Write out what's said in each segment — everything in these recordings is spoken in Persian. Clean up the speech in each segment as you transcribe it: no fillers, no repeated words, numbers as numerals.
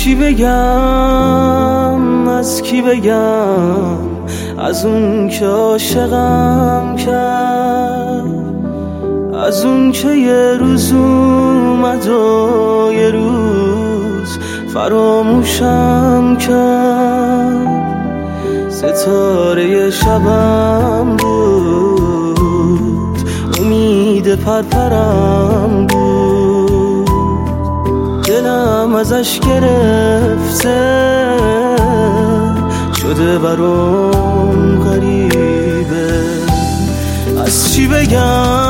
چی بگم، از کی بگم، از اون که عاشقم کرد، از اون که یه روز اومد و یه روز فراموشم کرد. ستاره شبم بود، امید پرپرم بود، دلم ازش گرفته شده برام غریبه. از چی بگم،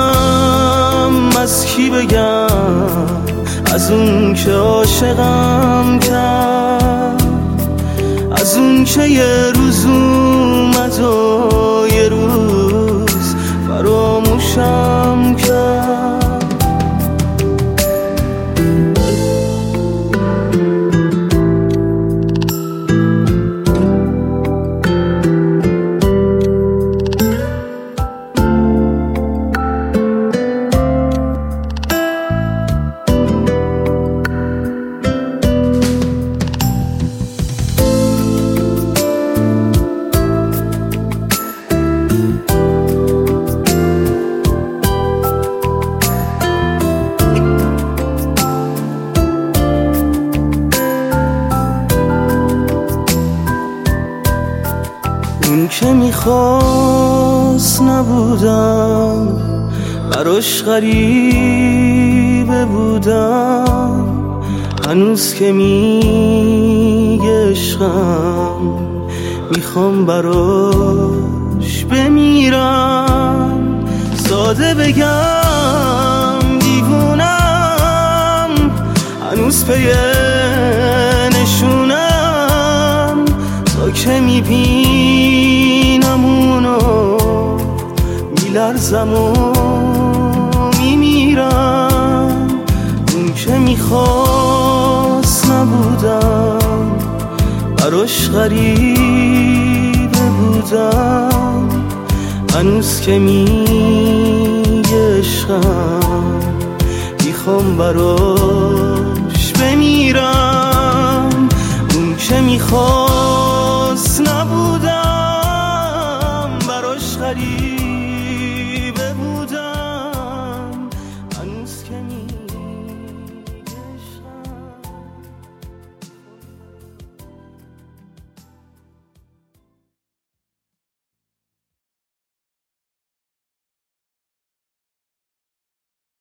از کی بگم، از اون که عاشقم کرد، از اون که یه روز اومد و یه روز فراموشم کرد. اون که میخواست نبودم، براش غریبه بودم، هنوز که میگه عشقم میخوام براش بمیرم. ساده بگم دیوونم، هنوز پی نشونم، تا که میبینم اونو میلرزم و میمیرم. اون که میخواست نبودم، براش غریبه بودم، هنوز که میگه عشقم میخوام براش بمیرم. اون که میخواست